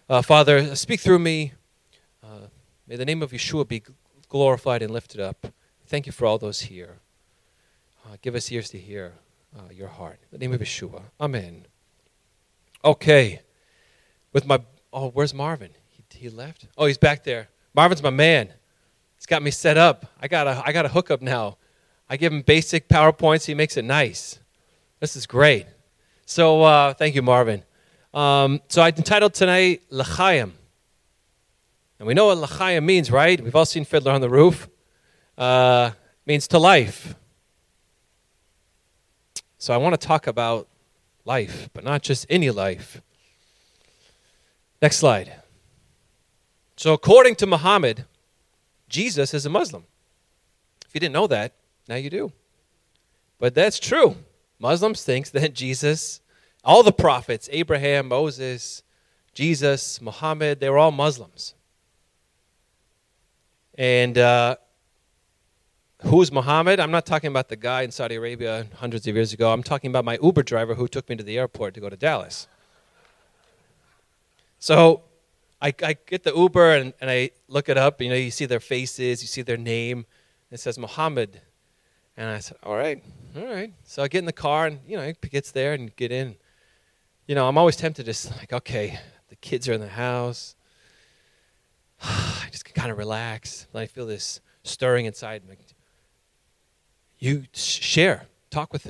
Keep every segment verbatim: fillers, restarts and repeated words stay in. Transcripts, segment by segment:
Uh, Father, speak through me. Uh, may the name of Yeshua be glorified and lifted up. Thank you for all those here. Uh, give us ears to hear uh, your heart. In the name of Yeshua. Amen. Okay. With my, oh, where's Marvin? He, he left? Oh, he's back there. Marvin's my man. He's got me set up. I got a, I got a hookup now. I give him basic PowerPoints. He makes it nice. This is great. So uh, thank you, Marvin. Um, so I entitled tonight, L'chaim. And we know what L'chaim means, right? We've all seen Fiddler on the Roof. Uh, means to life. So I want to talk about life, but not just any life. Next slide. So according to Muhammad, Jesus is a Muslim. If you didn't know that, now you do. But that's true. Muslims think that Jesus, all the prophets, Abraham, Moses, Jesus, Muhammad, they were all Muslims. And uh, who's Muhammad? I'm not talking about the guy in Saudi Arabia hundreds of years ago. I'm talking about my Uber driver who took me to the airport to go to Dallas. So I, I get the Uber and, and I look it up. You know, you see their faces, you see their name. It says Muhammad. And I said, all right, all right. So I get in the car and, you know, it gets there and get in. You know, I'm always tempted to just like, okay, the kids are in the house. I just kind of relax. And I feel this stirring inside. Like, you share, talk with him.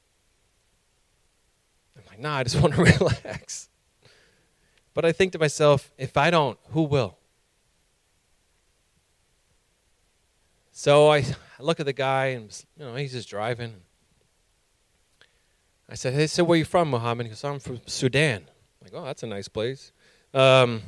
I'm like, nah, I just want to relax. But I think to myself, if I don't, who will? So I, I look at the guy, and you know he's just driving. I said, "Hey, so where are you from, Muhammad?" He goes, "I'm from Sudan." I'm like, "Oh, that's a nice place." Um,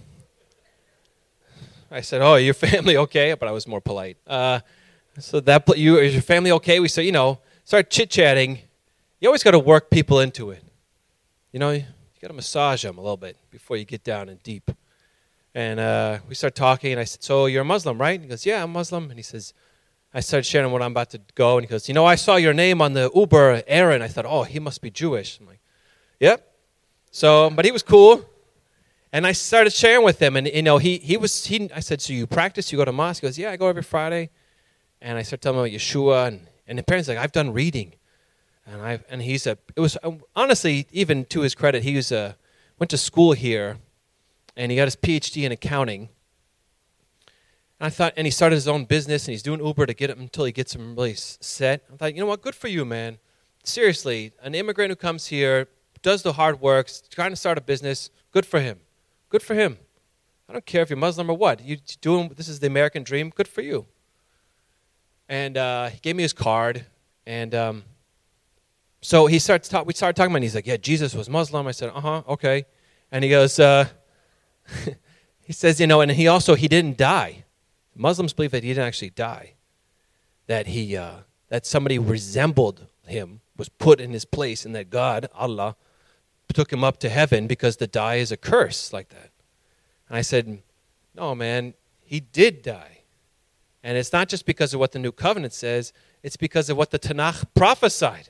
I said, "Oh, your family okay?" But I was more polite. Uh, so that you is your family okay? We said, you know, start chit chatting. You always got to work people into it. You know, you got to massage them a little bit before you get down and deep. And uh, we start talking, and I said, "So you're a Muslim, right?" And he goes, "Yeah, I'm Muslim." And he says, I started sharing what I'm about to go, and he goes, "You know, I saw your name on the Uber, Aaron." I thought, "Oh, he must be Jewish." I'm like, "Yep." So, but he was cool, and I started sharing with him, and you know, he he was he. I said, "So you practice? You go to mosque?" He goes, "Yeah, I go every Friday," and I started telling him about Yeshua, and and apparently, like, I've done reading, and I and he's a. It was honestly, even to his credit, he was a went to school here, and he got his P H D in accounting. I thought, and he started his own business, and he's doing Uber to get him until he gets him really set. I thought, you know what, good for you, man. Seriously, an immigrant who comes here, does the hard work, trying to start a business, good for him. Good for him. I don't care if you're Muslim or what. You doing this is the American dream. Good for you. And uh, he gave me his card, and um, so he starts talk. We started talking about it, and he's like, "Yeah, Jesus was Muslim." I said, "Uh huh, okay." And he goes, uh, he says, you know, and he also he didn't die. Muslims believe that he didn't actually die, that he uh, that somebody resembled him, was put in his place, and that God, Allah, took him up to heaven because to die is a curse like that. And I said, no, man, he did die. And it's not just because of what the New Covenant says, it's because of what the Tanakh prophesied.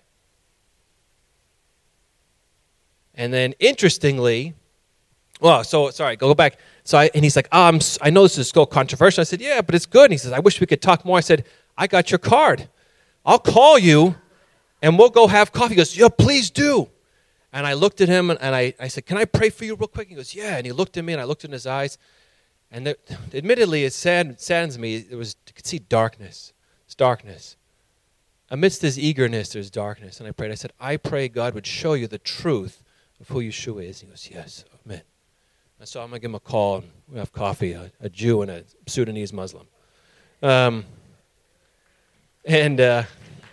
And then, interestingly, well, so, sorry, go back. So I, and he's like, oh, I'm, I know this is so controversial. I said, yeah, but it's good. And he says, I wish we could talk more. I said, I got your card. I'll call you, and we'll go have coffee. He goes, yeah, please do. And I looked at him, and, and I, I said, can I pray for you real quick? He goes, yeah. And he looked at me, and I looked in his eyes. And there, admittedly, it sad, saddens me. It was, you could see darkness. It's darkness. Amidst his eagerness, there's darkness. And I prayed. I said, I pray God would show you the truth of who Yeshua is. He goes, yes, amen. And so I'm going to give him a call, and we have coffee, a, a Jew and a Sudanese Muslim. Um, and uh,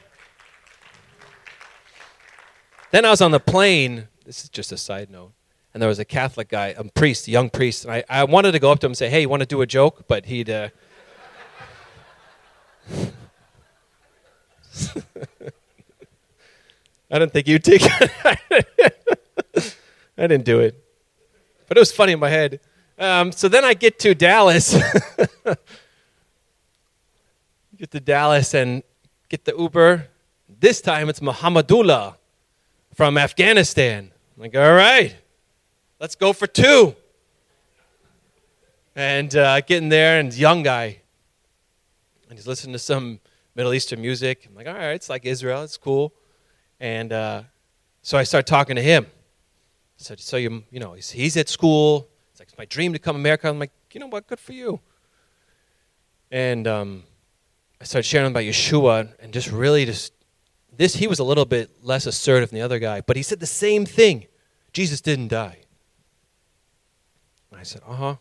then I was on the plane. This is just a side note. And there was a Catholic guy, a priest, a young priest. And I, I wanted to go up to him and say, hey, you want to do a joke? But he'd... Uh, I didn't think you'd take it. I didn't do it. But it was funny in my head. Um, so then I get to Dallas. Get to Dallas and get the Uber. This time it's Muhammadullah from Afghanistan. I'm like, all right, let's go for two. And uh, getting there, and young guy, and he's listening to some Middle Eastern music. I'm like, all right, it's like Israel, it's cool. And uh, so I start talking to him. I said, so you, you know, he's, he's at school. It's like, it's my dream to come to America. I'm like, you know what, good for you. And um, I started sharing about Yeshua, and just really just, this, he was a little bit less assertive than the other guy, but he said the same thing. Jesus didn't die. And I said, uh-huh.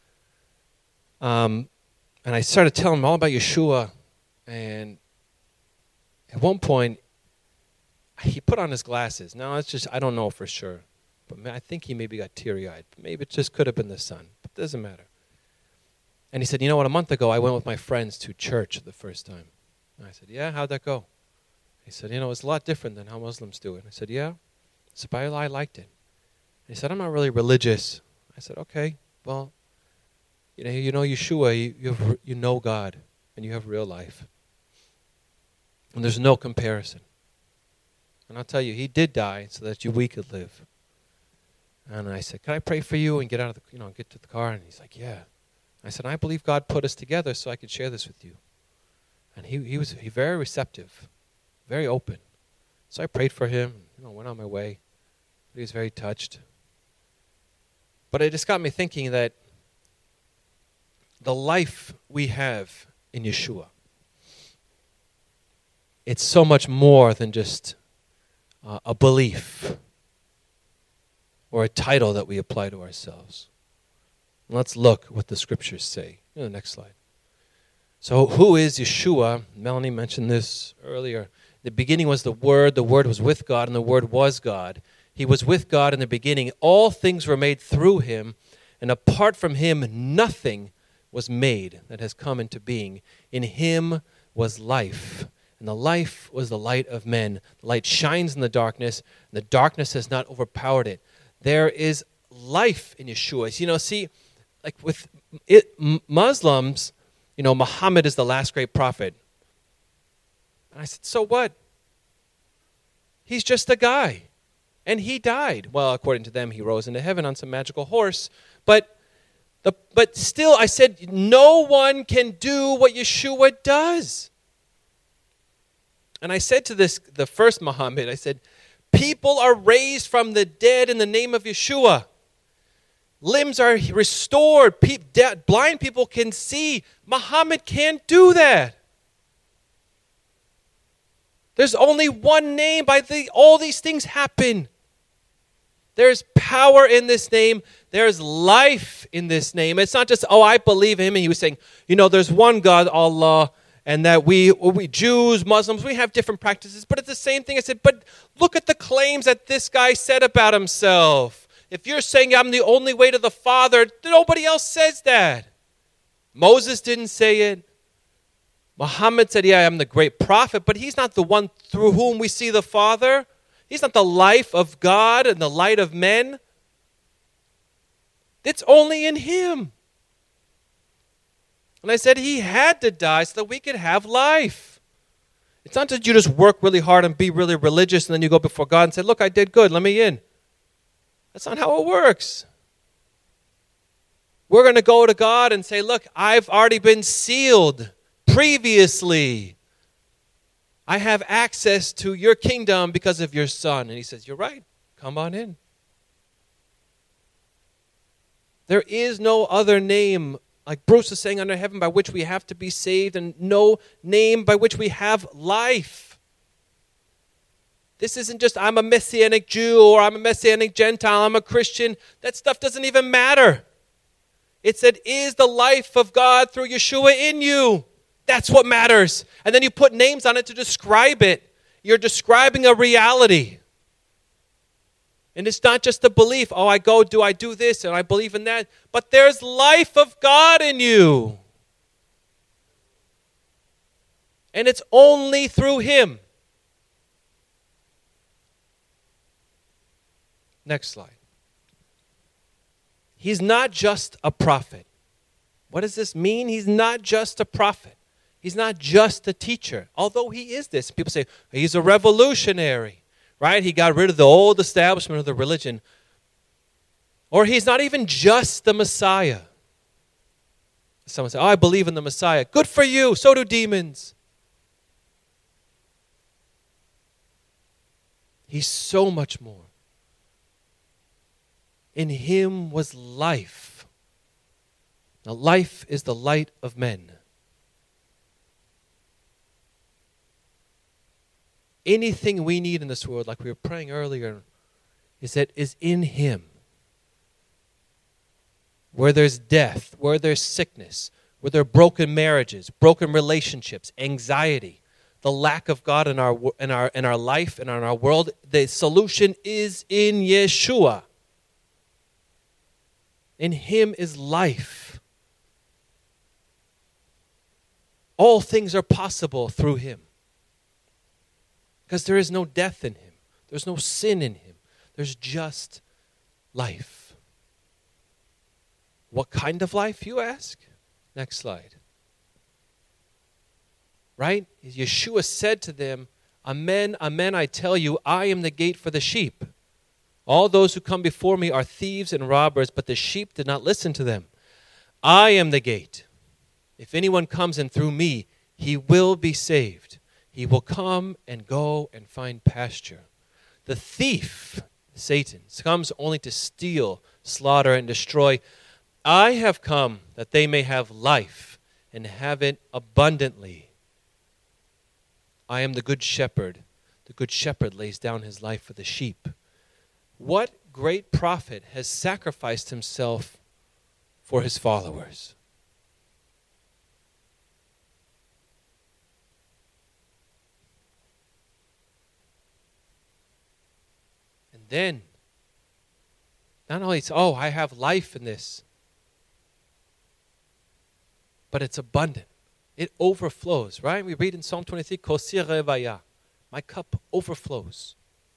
Um, and I started telling him all about Yeshua, and at one point, he put on his glasses. Now, it's just, I don't know for sure, but I think he maybe got teary-eyed. Maybe it just could have been the sun, but it doesn't matter. And he said, you know what, a month ago, I went with my friends to church the first time. And I said, yeah, how'd that go? He said, you know, it's a lot different than how Muslims do it. I said, yeah. I said, but I liked it. And he said, I'm not really religious. I said, okay, well, you know, you know Yeshua, you, you, have, you know God, and you have real life. And there's no comparison. And I'll tell you, he did die so that you, we could live. And I said, can I pray for you and get out of the, you know, get to the car? And he's like, yeah. I said, I believe God put us together so I could share this with you. And he, he was he very receptive, very open. So I prayed for him, you know, went on my way. He was very touched. But it just got me thinking that the life we have in Yeshua, it's so much more than just uh, a belief or a title that we apply to ourselves. Let's look what the scriptures say. You know, the next slide. So who is Yeshua? Melanie mentioned this earlier. The beginning was the Word. The Word was with God, and the Word was God. He was with God in the beginning. All things were made through him, and apart from him, nothing was made that has come into being. In him was life, and the life was the light of men. The light shines in the darkness, and the darkness has not overpowered it. There is life in Yeshua. You know, see, like with it, Muslims, you know, Muhammad is the last great prophet. And I said, so what? He's just a guy. And he died. Well, according to them, he rose into heaven on some magical horse. But the, but still, I said, no one can do what Yeshua does. And I said to this, the first Muhammad, I said, people are raised from the dead in the name of Yeshua. Limbs are restored. Pe- de- blind people can see. Muhammad can't do that. There's only one name by the all these things happen. There's power in this name. There's life in this name. It's not just, oh, I believe him. And he was saying, you know, there's one God, Allah, and that we, we Jews, Muslims, we have different practices. But it's the same thing. I said, but look at the claims that this guy said about himself. If you're saying I'm the only way to the Father, nobody else says that. Moses didn't say it. Muhammad said, yeah, I'm the great prophet, but he's not the one through whom we see the Father. He's not the life of God and the light of men. It's only in him. And I said he had to die so that we could have life. It's not that you just work really hard and be really religious and then you go before God and say, look, I did good, let me in. That's not how it works. We're going to go to God and say, look, I've already been sealed previously. I have access to your kingdom because of your Son. And he says, you're right. Come on in. There is no other name, like Bruce is saying, under heaven by which we have to be saved, and no name by which we have life. This isn't just I'm a Messianic Jew or I'm a Messianic Gentile, I'm a Christian. That stuff doesn't even matter. It said, is the life of God through Yeshua in you? That's what matters. And then you put names on it to describe it. You're describing a reality. And it's not just a belief, oh, I go, do I do this, and I believe in that. But there's life of God in you. And it's only through him. Next slide. He's not just a prophet. What does this mean? He's not just a prophet. He's not just a teacher, although he is this. People say, he's a revolutionary, right? He got rid of the old establishment of the religion. Or he's not even just the Messiah. Someone said, oh, I believe in the Messiah. Good for you. So do demons. He's so much more. In him was life. Now, life is the light of men. Anything we need in this world, like we were praying earlier, is that is in him. Where there's death, where there's sickness, where there are broken marriages, broken relationships, anxiety, the lack of God in our in our in our life and in our world, the solution is in Yeshua. In him is life. All things are possible through him. Because there is no death in him. There's no sin in him. There's just life. What kind of life, you ask? Next slide. Right? Yeshua said to them, Amen, amen, I tell you, I am the gate for the sheep. All those who come before me are thieves and robbers, but the sheep did not listen to them. I am the gate. If anyone comes in through me, he will be saved. He will come and go and find pasture. The thief, Satan, comes only to steal, slaughter, and destroy. I have come that they may have life and have it abundantly. I am the good shepherd. The good shepherd lays down his life for the sheep. What great prophet has sacrificed himself for his followers? And then, not only, it's, oh, I have life in this, but it's abundant. It overflows, right? We read in Psalm twenty-three, Kosir Revaya. My cup overflows.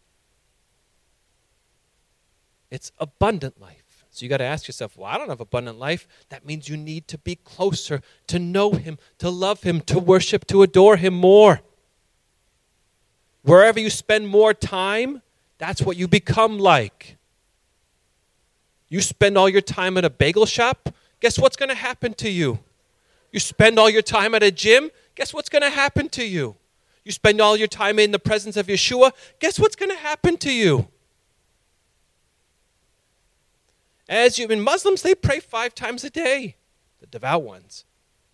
It's abundant life. So you got to ask yourself, well, I don't have abundant life. That means you need to be closer, to know him, to love him, to worship, to adore him more. Wherever you spend more time, that's what you become like. You spend all your time at a bagel shop, guess what's going to happen to you? You spend all your time at a gym, guess what's going to happen to you? You spend all your time in the presence of Yeshua, guess what's going to happen to you? As you, in Muslims, they pray five times a day, the devout ones.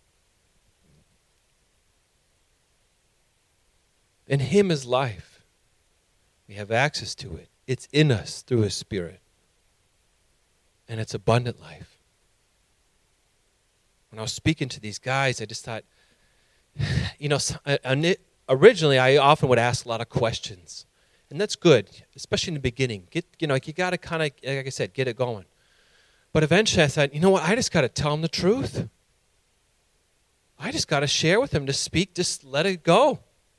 In him is life. We have access to it. It's in us through his Spirit. And it's abundant life. When I was speaking to these guys, I just thought, you know, originally I often would ask a lot of questions. And that's good, especially in the beginning. Get, you know, you got to kind of, like I said, get it going. But eventually I thought, you know what, I just got to tell them the truth. I just got to share with them, to speak, just let it go.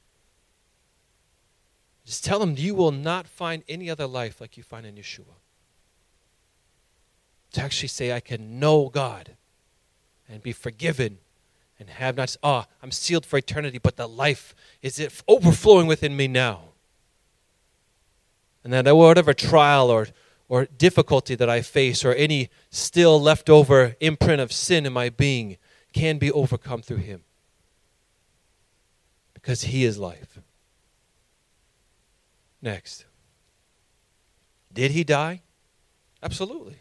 Just tell them you will not find any other life like you find in Yeshua. To actually say I can know God and be forgiven and have not, oh, I'm sealed for eternity, but the life is it overflowing within me now. And that whatever trial or or difficulty that I face, or any still leftover imprint of sin in my being, can be overcome through him. Because he is life. Next. Did he die? Absolutely.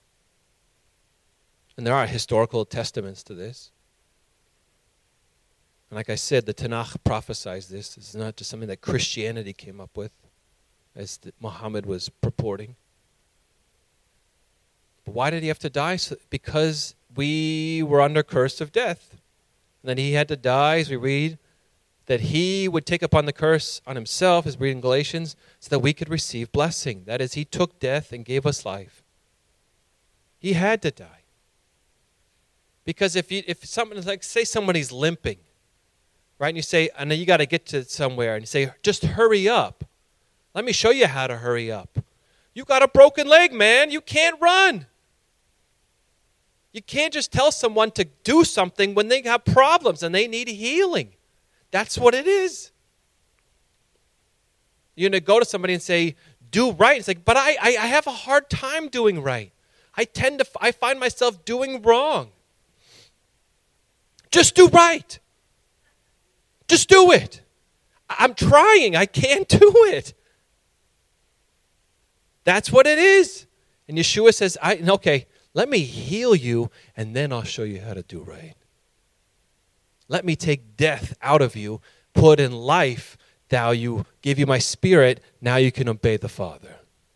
And there are historical testaments to this. And like I said, the Tanakh prophesies this. This is not just something that Christianity came up with, as Muhammad was purporting. But why did he have to die? So, because we were under curse of death. And then he had to die, as we read, that he would take upon the curse on himself, as we read in Galatians, so that we could receive blessing. That is, he took death and gave us life. He had to die. Because if you, if someone, like, say somebody's limping, right, and you say, I know you got to get to somewhere, and you say, just hurry up. Let me show you how to hurry up. You got a broken leg, man. You can't run. You can't just tell someone to do something when they have problems and they need healing. That's what it is. You're going to go to somebody and say, do right. It's like, but I, I, I have a hard time doing right. I tend to, I find myself doing wrong. Just do right. Just do it. I'm trying. I can't do it. That's what it is. And Yeshua says, I, okay, let me heal you, and then I'll show you how to do right. Let me take death out of you, put in life, now you give you my spirit, now you can obey the Father.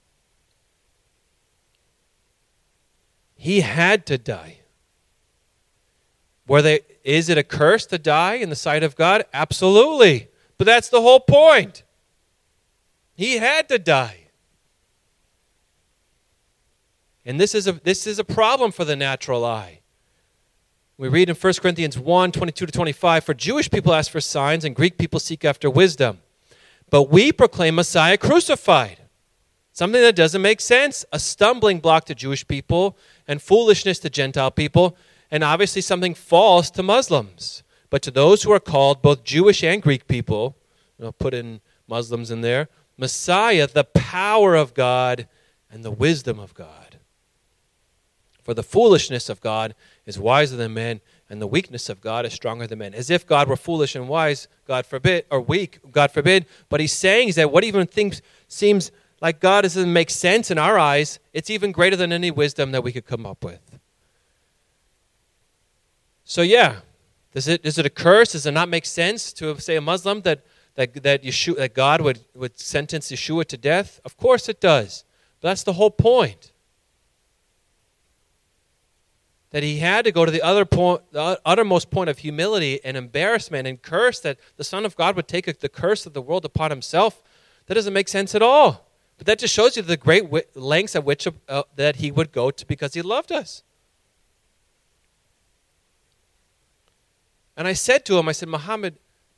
He had to die. Were they, is it a curse to die in the sight of God? Absolutely. But that's the whole point. He had to die. And this is a this is a problem for the natural eye. We read in First Corinthians one, twenty-two to twenty-five, for Jewish people ask for signs and Greek people seek after wisdom. But we proclaim Messiah crucified. Something that doesn't make sense. A stumbling block to Jewish people and foolishness to Gentile people, and obviously something false to Muslims. But to those who are called, both Jewish and Greek people, you know, put in Muslims in there, Messiah, the power of God and the wisdom of God. For the foolishness of God is wiser than men, and the weakness of God is stronger than men. As if God were foolish and wise, God forbid, or weak, God forbid. But he's saying is that what even things seems like God doesn't make sense in our eyes, it's even greater than any wisdom that we could come up with. So yeah, does it is it a curse? Does it not make sense to say a Muslim that that that Yeshua, that God would, would sentence Yeshua to death? Of course it does. But that's the whole point. That he had to go to the other point, the uttermost point of humility and embarrassment and curse, that the Son of God would take the curse of the world upon himself. That doesn't make sense at all. But that just shows you the great lengths at which uh, that he would go to because he loved us. And I said to him, I said, Muhammad,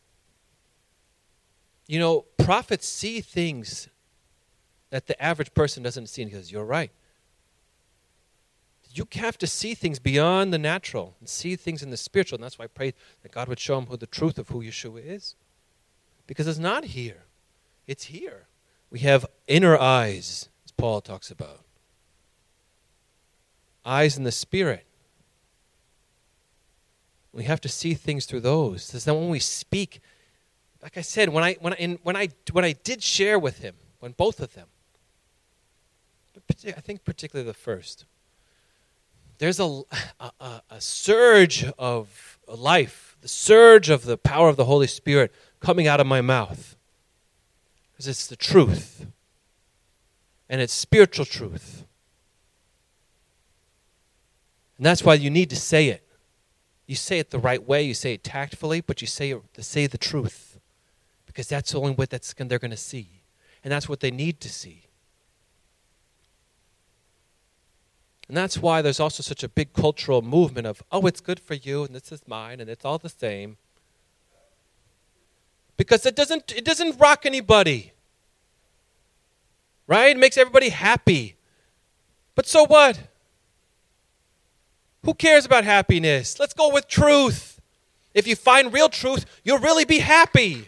you know, prophets see things that the average person doesn't see. And he goes, you're right. You have to see things beyond the natural and see things in the spiritual. And that's why I prayed that God would show him who the truth of who Yeshua is. Because it's not here. It's here. We have inner eyes, as Paul talks about. Eyes in the spirit. We have to see things through those. So that when we speak, like I said, when I when I in, when I when I did share with him, when both of them, but I think particularly the first, there's a, a, a surge of life, the surge of the power of the Holy Spirit coming out of my mouth. Because it's the truth. And it's spiritual truth. And that's why you need to say it. You say it the right way, you say it tactfully, but you say it to say the truth. Because that's the only way that's they're going to see. And that's what they need to see. And that's why there's also such a big cultural movement of, oh, it's good for you, and this is mine, and it's all the same. Because it doesn't it doesn't rock anybody. Right? It makes everybody happy. But so what? Who cares about happiness? Let's go with truth. If you find real truth, you'll really be happy.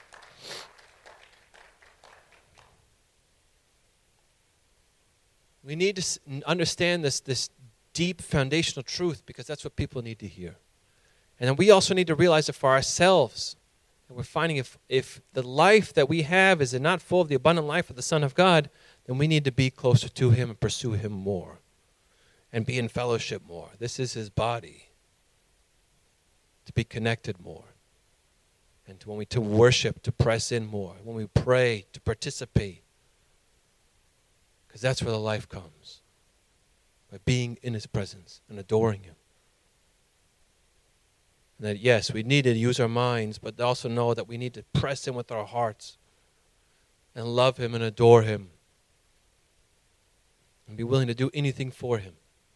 We need to understand this, this deep foundational truth because that's what people need to hear. And then we also need to realize it for ourselves. And we're finding if, if the life that we have is not full of the abundant life of the Son of God, then we need to be closer to him and pursue him more and be in fellowship more. This is his body. To be connected more. And to, when we to worship, to press in more. When we pray, to participate. Because that's where the life comes. By being in his presence and adoring him. And that, yes, we need to use our minds, but also know that we need to press in with our hearts and love him and adore him. And be willing to do anything for him.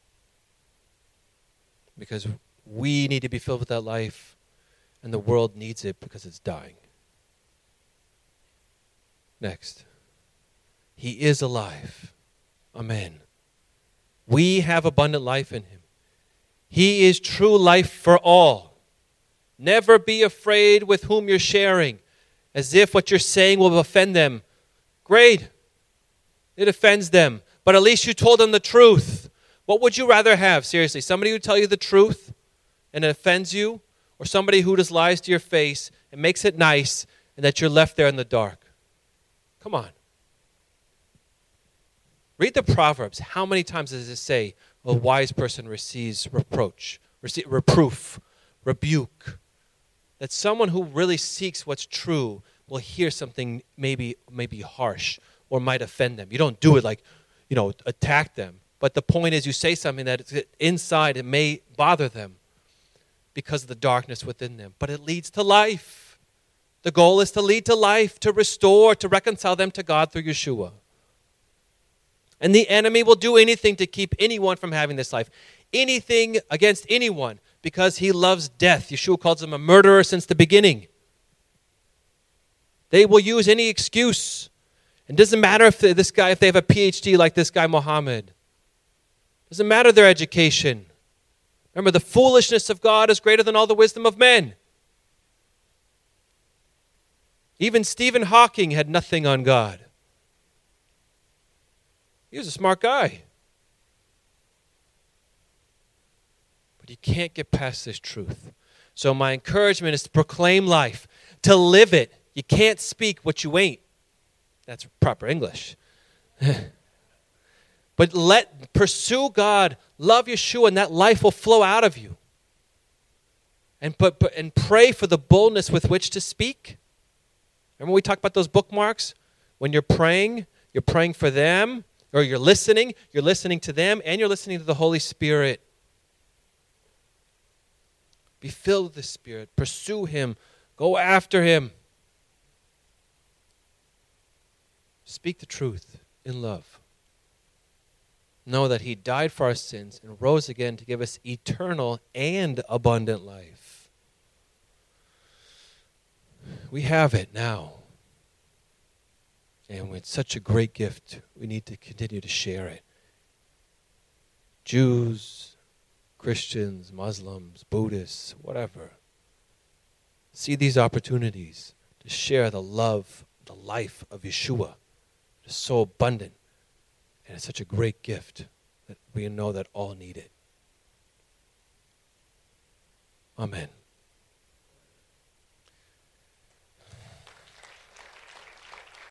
Because we need to be filled with that life, and the world needs it because it's dying. Next. He is alive. Amen. We have abundant life in him. He is true life for all. Never be afraid with whom you're sharing, as if what you're saying will offend them. Great. It offends them. But at least you told them the truth. What would you rather have? Seriously, somebody who tell you the truth and it offends you, or somebody who just lies to your face and makes it nice, and that you're left there in the dark. Come on. Read the Proverbs. How many times does it say a wise person receives reproach, receive, reproof, rebuke? That someone who really seeks what's true will hear something maybe maybe harsh or might offend them. You don't do it like, you know, attack them. But the point is you say something that inside it may bother them because of the darkness within them. But it leads to life. The goal is to lead to life, to restore, to reconcile them to God through Yeshua. And the enemy will do anything to keep anyone from having this life. Anything against anyone because he loves death. Yeshua calls him a murderer since the beginning. They will use any excuse. It doesn't matter if this guy, if they have a P H D like this guy Muhammad. It doesn't matter their education. Remember, the foolishness of God is greater than all the wisdom of men. Even Stephen Hawking had nothing on God. He was a smart guy. But you can't get past this truth. So my encouragement is to proclaim life, to live it. You can't speak what you ain't. That's proper English. But let pursue God, love Yeshua, and that life will flow out of you. And put, put and pray for the boldness with which to speak. Remember we talked about those bookmarks? When you're praying, you're praying for them, or you're listening, you're listening to them, and you're listening to the Holy Spirit. Be filled with the Spirit. Pursue Him. Go after Him. Speak the truth in love. Know that He died for our sins and rose again to give us eternal and abundant life. We have it now. And it's such a great gift, we need to continue to share it. Jews, Christians, Muslims, Buddhists, whatever. See these opportunities to share the love, the life of Yeshua. It's so abundant. And it's such a great gift that we know that all need it. Amen.